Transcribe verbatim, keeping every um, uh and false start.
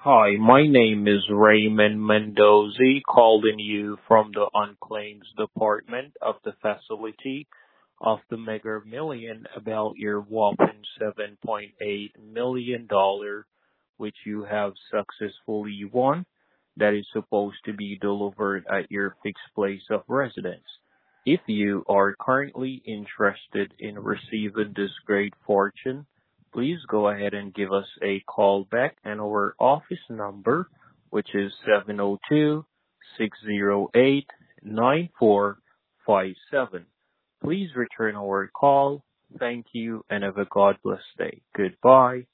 Hi, my name is Raymond Mendoza, calling you from the unclaims department of the facility of the Mega Million about your whopping seven point eight million dollars, which you have successfully won, that is supposed to be delivered at your fixed place of residence. If you are currently interested in receiving this great fortune, please go ahead and give us a call back and our office number, which is seven zero two, six zero eight, nine four five seven. Please return our call. Thank you and have a God bless day. Goodbye.